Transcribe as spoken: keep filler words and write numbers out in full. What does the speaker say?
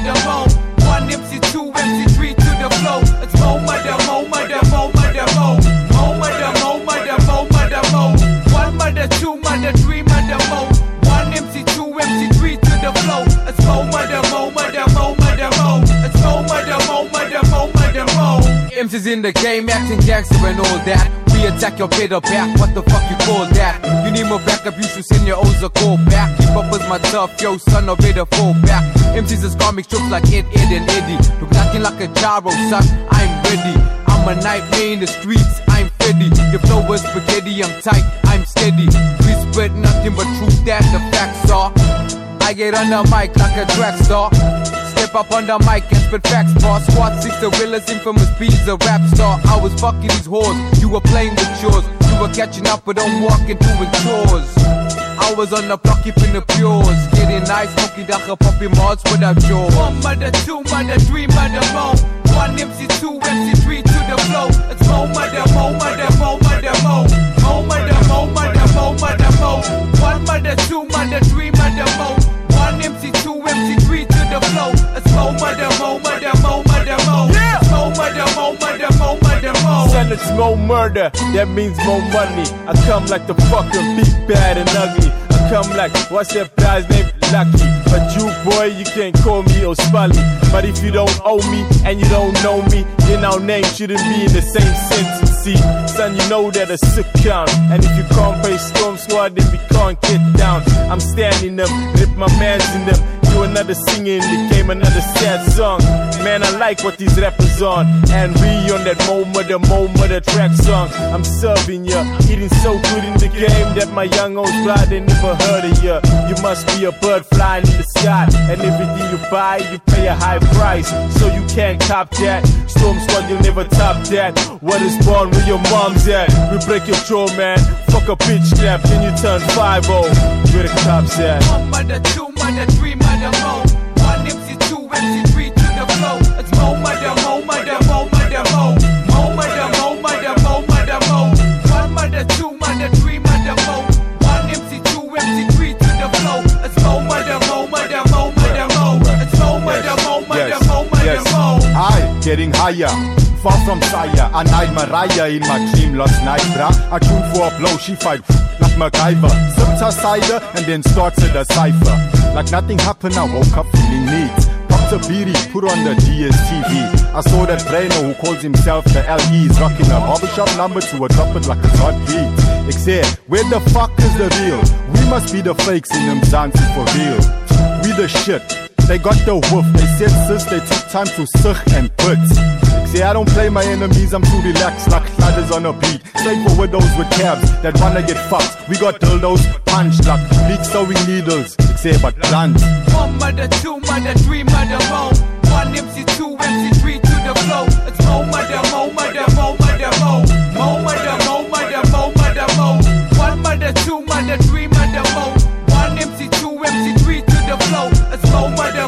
mother, mo. One M C, two M C, three to the flow. It's mo mother, mo mother, mo mother, mo. Mo mother, mo mother, mo mother, mo. One mother, two mother, three mother, mo. One M C, two M C, three to the flow. It's mo mother, mo mother, mo mother, mo. It's mo mother, mo mother, mo mother, mo. M C's in the game, acting gangster and all that. We attack your better back, what the fuck you call that? You need more backup, you should send your O's a call back. Keep up with my tough, yo son, or better fall back. M C's is comic strips like Ed, Ed and Eddie. Look nothing like a gyro, son, I'm ready. I'm a nightmare in the streets, I'm Freddy. Your flow is spaghetti, I'm tight, I'm steady. We spread nothing but truth, that the facts are. I get on the mic like a track star. Step up on the mic and spit facts, boss. Squad six, the realest, infamous B's a rap star. I was fucking these whores, you were playing with yours. You were catching up, but I'm walking doing chores. I was on the block, keeping the pures. Getting nice, smoking dacha, popping mods without jaws. One mother, two mother, three mother, mo. One M C, two M C, three to the flow. It's mo mother, mo mother, mo mother, mo. Mo mother, mo mother, mo mother, mo. One mother, two mother, three mother, mo. One M C, two M C, three to the flow. It's mo mother, mo mother, mo mother, mo. Yeah. It's mo mother, mo mother, mo mother, mo. Son, it's mo murder, that means mo money. I come like the fucking big, bad and ugly. I come like, what's that guy's name? Lucky. But you boy, you can't call me Ospali. But if you don't owe me and you don't know me, then our name shouldn't be in the same sentence. See, son, you know that a sick count. And if you can't pay Storm Squad, then we can't get down. I'm standing them, rip my mans in them. You another singer in the game, another sad song. Man, I like what these rappers on. And we on that mo mother, mo mother track song. I'm serving ya, eating so good in the game that my young old blood they never heard of ya. You must be a bird flying in the sky, and everything you buy, you pay a high price. So you can't cop that. Storm Squad, you'll never top that. What is born where your mom's at? We break your jaw, man. Fuck a bitch clap, then you turn five oh. Where the cops at? One mother, two mother, three mother, mo. One M C, two M C, three to the flow. It's mo mother, mo mother, mo mother, mo. Mo mother, mo mother, mo mother, mo. One mother, two mother, three mother, mo. One M C, two M C, three to the flow. It's mo mother, mo mother, mo mother, mo. It's mo mother, mo mother, mo mother, mo. I getting higher. Far from sire, I night Mariah in my dream last night, bruh. I tune for a blow, she fight like MacGyver. Sipped her cider and then started a cipher. Like nothing happened, I woke up feeling neat. Popped a beanie, put on the D S T V. I saw that brainer who calls himself the L E's rocking a barbershop number to a drop it like a hot beat. Except, where the fuck is the real? We must be the fakes in them dancing for real. We the shit. They got the woof, they said sis, they took time to suck and put. See, I don't play my enemies, I'm too relaxed like ladders on a beat. Straight for widows with cabs that wanna get fucked. We got dildos, punched like bleach sewing needles. Say but blunt. One mother, two mother, three mother, mo. One M C, two M C, three to the flow. It's mo mother, mo mother, mo mother, mo. Mo mother, mo mother, mo mother, mo. One mother, two mother, three mother, mo. One M C, two M C, three to the flow. It's mo mother,